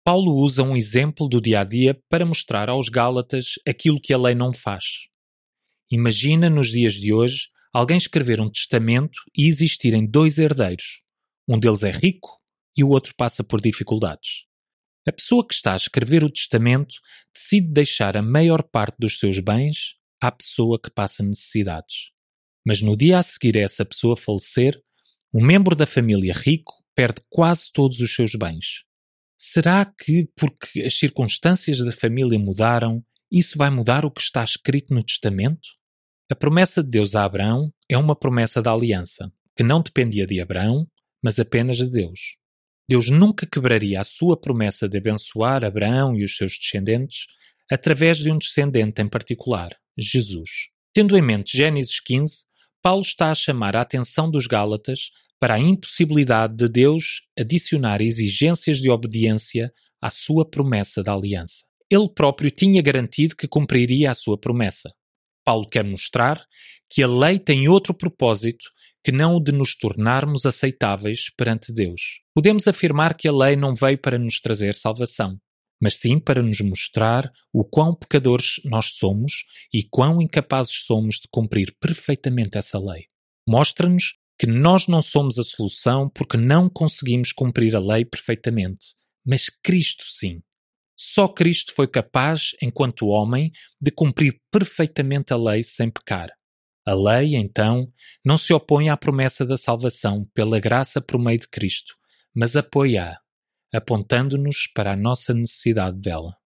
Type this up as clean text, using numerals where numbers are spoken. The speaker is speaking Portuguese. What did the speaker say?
Paulo usa um exemplo do dia-a-dia para mostrar aos Gálatas aquilo que a lei não faz. Imagina, nos dias de hoje, alguém escrever um testamento e existirem 2 herdeiros. Um deles é rico e o outro passa por dificuldades. A pessoa que está a escrever o testamento decide deixar a maior parte dos seus bens à pessoa que passa necessidades. Mas no dia a seguir a essa pessoa falecer, um membro da família rico perde quase todos os seus bens. Será que, porque as circunstâncias da família mudaram, isso vai mudar o que está escrito no testamento? A promessa de Deus a Abraão é uma promessa da aliança, que não dependia de Abraão, mas apenas de Deus. Deus nunca quebraria a sua promessa de abençoar Abraão e os seus descendentes através de um descendente em particular, Jesus. Tendo em mente Gênesis 15, Paulo está a chamar a atenção dos Gálatas para a impossibilidade de Deus adicionar exigências de obediência à sua promessa da aliança. Ele próprio tinha garantido que cumpriria a sua promessa. Paulo quer mostrar que a lei tem outro propósito que não o de nos tornarmos aceitáveis perante Deus. Podemos afirmar que a lei não veio para nos trazer salvação, mas sim para nos mostrar o quão pecadores nós somos e quão incapazes somos de cumprir perfeitamente essa lei. Mostra-nos que nós não somos a solução porque não conseguimos cumprir a lei perfeitamente, mas Cristo sim. Só Cristo foi capaz, enquanto homem, de cumprir perfeitamente a lei sem pecar. A lei, então, não se opõe à promessa da salvação pela graça por meio de Cristo, mas apoia-a, apontando-nos para a nossa necessidade dela.